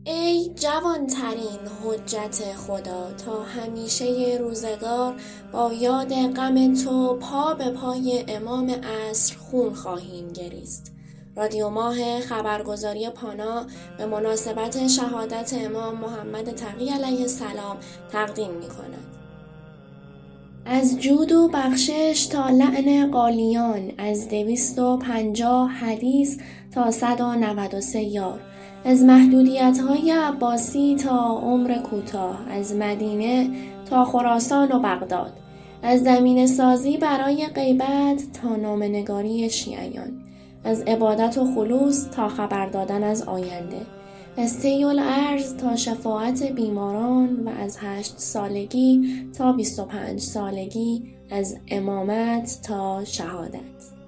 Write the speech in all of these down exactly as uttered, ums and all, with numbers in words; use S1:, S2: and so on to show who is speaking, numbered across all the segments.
S1: ای جوانترین حجت خدا، تا همیشه روزگار با یاد غم تو پا به پای امام عصر خون خواهیم گریست. رادیو ماه خبرگزاری پانا به مناسبت شهادت امام محمد تقی علیه السلام تقدیم می کند. از جود و بخشش تا لعن قالیان، از دویست و پنجاه حدیث تا صد و نود و سه یار، از محدودیت‌های عباسی تا عمر کوتاه، از مدینه تا خراسان و بغداد، از زمین سازی برای غیبت تا نامه‌نگاری شیعیان، از عبادت و خلوص تا خبر دادن از آینده، از طی الارض تا شفاعت بیماران و از هشت سالگی تا بیست و پنج سالگی، از امامت تا شهادت.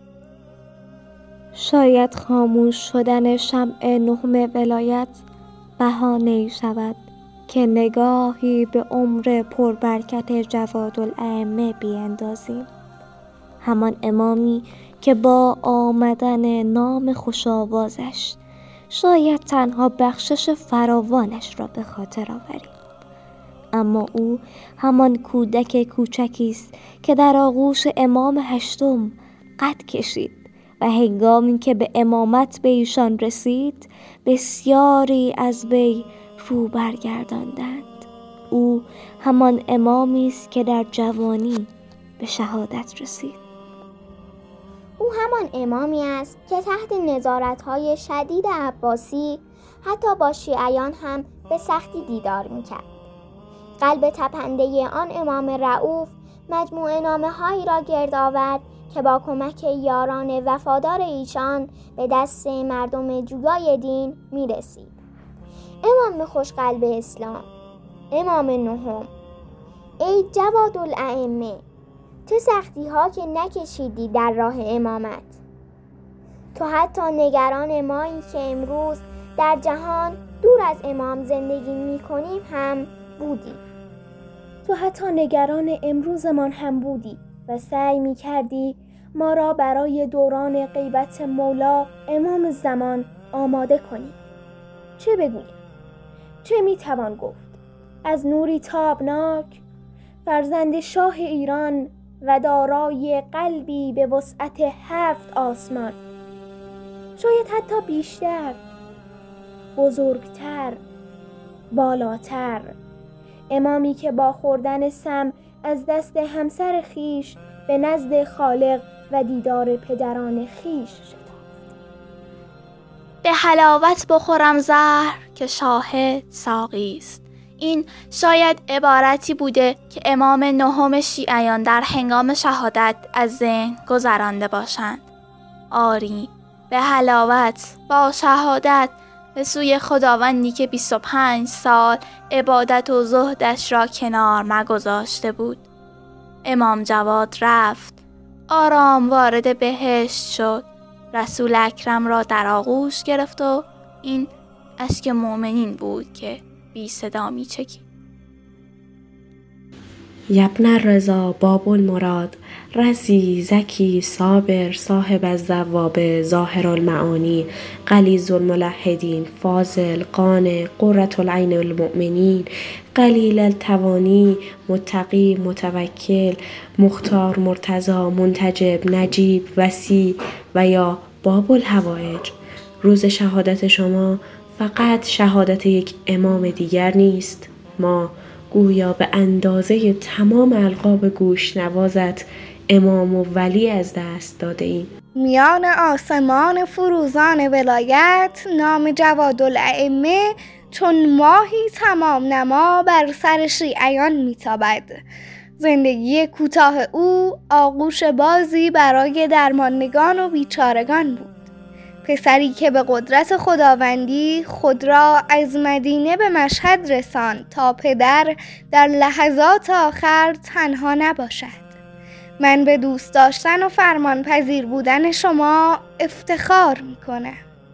S2: شاید خاموش شدن شمع نهم ولایت بهانه‌ای شود که نگاهی به عمر پربرکت جوادالائمه بیندازیم. همان امامی که با آمدن نام خوش‌آوازش شاید تنها بخشش فراوانش را به خاطر آوریم، اما او همان کودک کوچکی است که در آغوش امام هشتم قد کشید و هنگامی که به امامت به ایشان رسید بسیاری از وی رو برگرداندند. او همان امامی است که در جوانی به شهادت رسید.
S3: او همان امامی است که تحت نظارت‌های شدید عباسی حتی با شیعیان هم به سختی دیدار می‌کرد. قلب تپنده آن امام رئوف مجموعه نامه‌هایی را گرد آورد که با کمک یاران وفادار ایشان به دست مردم جویای دین می‌رسید. امام خوشقلب اسلام، امام نهم، ای جوادالائمه، چه سختی ها که نکشیدی در راه امامت. تو حتی نگران مایی که امروز در جهان دور از امام زندگی می کنیم هم بودی. تو حتی نگران امروزمان هم بودی و سعی می کردی ما را برای دوران غیبت مولا امام زمان آماده کنی. چه بگویم؟ چه می توان گفت؟ از نوری تابناک، فرزند شاه ایران و دارای قلبی به وسعت هفت آسمان، شاید حتی بیشتر، بزرگتر، بالاتر، امامی که با خوردن سم از دست همسر خیش به نزد خالق و دیدار پدران خیش شتافت.
S4: به حلاوت بخورم زهر که شاهد ساقی است. این شاید عبارتی بوده که امام نهم شیعیان در هنگام شهادت از ذهن گذرانده باشند. آری، به حلاوت با شهادت به سوی خداوندی که بیست و پنج سال عبادت و زهدش را کنار نگذاشته بود. امام جواد رفت، آرام وارد بهشت شد، رسول اکرم را در آغوش گرفت و این اشک مؤمنین بود که بی صدا می چکید.
S5: یبن الرضا باب المراد، رزی زکی صابر صاحب الذواب ظاهر المعانی، غلیظ الملحدین فاضل قانع قرة العین المؤمنین، قلیل التوانی متقی متوکل مختار مرتضی منتجب نجیب وسیع و یا باب الحوائج. روز شهادت شما فقط شهادت یک امام دیگر نیست. ما گویا به اندازه تمام القاب گوش نوازت امام و ولی از دست داده ایم.
S6: میان آسمان فروزان ولایت نام جوادالائمه چون ماهی تمام نما بر سر شیعیان میتابد. زندگی کوتاه او آغوش بازی برای درماندگان و بیچارگان بود. پسری که به قدرت خداوندی خود را از مدینه به مشهد رساند تا پدر در لحظات آخر تنها نباشد. من به دوست داشتن و فرمان پذیر بودن شما افتخار میکنم.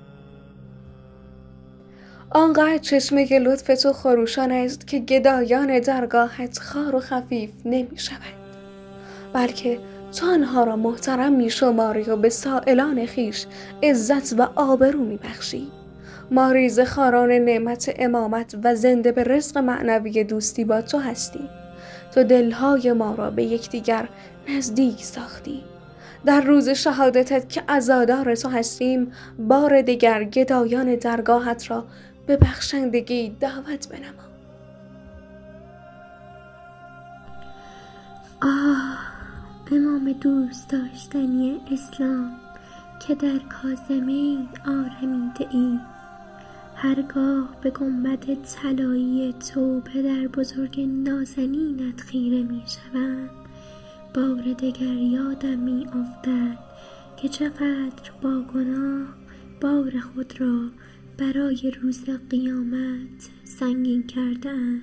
S7: آنقدر چشمه که لطف تو خروشان است که گدایان درگاهت خار و خفیف نمی شود، بلکه تو آنها را محترم می شماری و به سائلان خیش عزت و آبرو می بخشی. ما ریزه خاران نعمت امامت و زنده به رزق معنوی دوستی با تو هستیم. تو دلهای ما را به یکدیگر نزدیک ساختی. در روز شهادتت که عزادار تو هستیم، بار دیگر گدایان درگاهت را به بخشندگی دعوت بنما.
S2: آه امام دوست داشتنی اسلام که در کاظمه آرمیده ای، هرگاه به گنبد طلایی تو پدر بزرگ نازنینت خیره می شوم، بار دگر یادم می افتد که چقدر با گناه بار خود را برای روز قیامت سنگین کردم.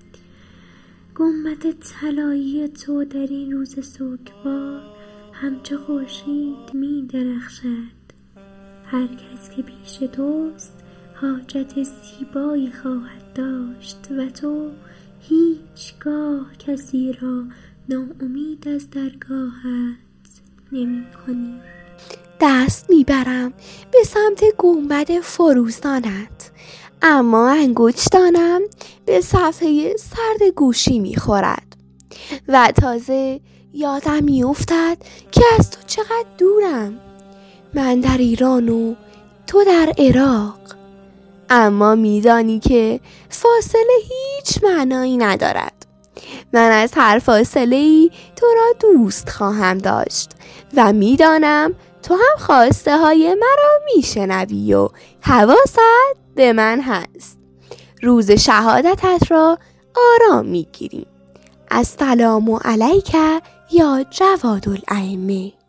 S2: گنبد طلایی تو در این روز سوگوار همچو خورشید می درخشد. هر کس که پیش توست حاجت زیبایی خواهد داشت و تو هیچگاه کسی را ناامید از درگاهت نمی کنی.
S5: دست میبرم به سمت گنبد فروزانت، اما انگشتانم به صفحه سرد گوشی میخورد و تازه یادم میافتد که از تو چقدر دورم. من در ایران و تو در عراق، اما میدانی که فاصله هیچ معنایی ندارد. من از هر فاصله‌ای تو را دوست خواهم داشت و میدانم تو هم خواسته های مرا میشنوی و حواست به من هست. روز شهادتت را آرام میگیریم. السلام علیک یا جواد الائمه.